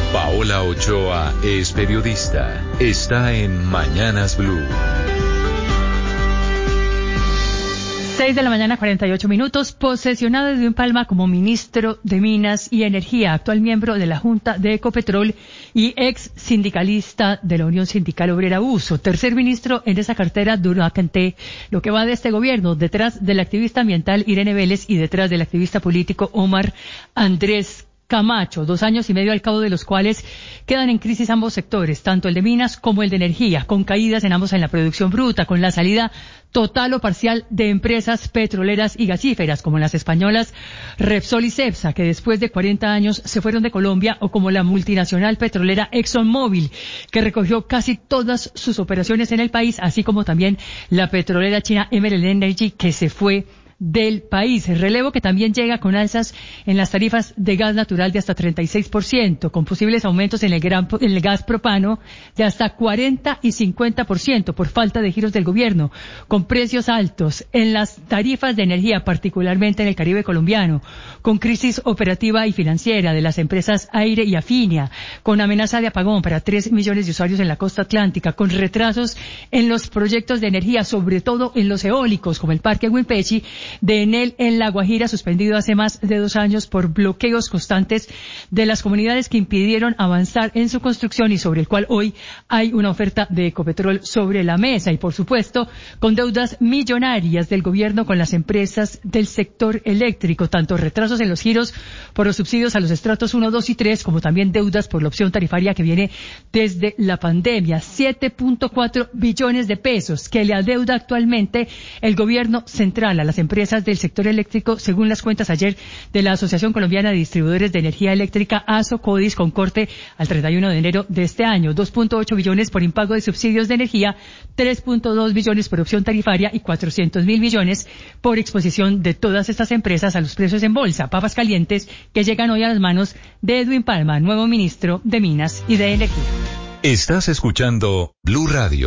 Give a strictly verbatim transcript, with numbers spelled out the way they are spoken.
Paola Ochoa es periodista. Está en Mañanas Blue. seis de la mañana, cuarenta y ocho minutos. Posesionado Edwin Palma como ministro de Minas y Energía, actual miembro de la Junta de Ecopetrol y ex sindicalista de la Unión Sindical Obrera Uso. Tercer ministro en esa cartera durante lo que va de este gobierno, detrás del activista ambiental Irene Vélez y detrás del activista político Omar Andrés Camacho, dos años y medio al cabo de los cuales quedan en crisis ambos sectores, tanto el de minas como el de energía, con caídas en ambos en la producción bruta, con la salida total o parcial de empresas petroleras y gasíferas, como las españolas Repsol y Cepsa, que después de cuarenta años se fueron de Colombia, o como la multinacional petrolera ExxonMobil, que recogió casi todas sus operaciones en el país, así como también la petrolera china Emerald Energy, que se fue del país. El relevo que también llega con alzas en las tarifas de gas natural de hasta treinta y seis por ciento, con posibles aumentos en el, gran, en el gas propano de hasta cuarenta y cincuenta por ciento por falta de giros del gobierno, con precios altos en las tarifas de energía, particularmente en el Caribe colombiano, con crisis operativa y financiera de las empresas Aire y Afinia, con amenaza de apagón para tres millones de usuarios en la costa atlántica, con retrasos en los proyectos de energía, sobre todo en los eólicos, como el Parque Wimpechi de Enel en La Guajira, suspendido hace más de dos años por bloqueos constantes de las comunidades que impidieron avanzar en su construcción y sobre el cual hoy hay una oferta de Ecopetrol sobre la mesa. Y por supuesto, con deudas millonarias del gobierno con las empresas del sector eléctrico, tanto retrasos en los giros por los subsidios a los estratos uno, dos y tres, como también deudas por la opción tarifaria que viene desde la pandemia. siete punto cuatro billones de pesos que le adeuda actualmente el gobierno central a las empresas empresas del sector eléctrico, según las cuentas ayer de la Asociación Colombiana de Distribuidores de Energía Eléctrica, ASOCODIS, con corte al treinta y uno de enero de este año. dos punto ocho billones por impago de subsidios de energía, tres punto dos billones por opción tarifaria y cuatrocientos mil millones por exposición de todas estas empresas a los precios en bolsa. Papas calientes que llegan hoy a las manos de Edwin Palma, nuevo ministro de Minas y de Energía. Estás escuchando Blue Radio.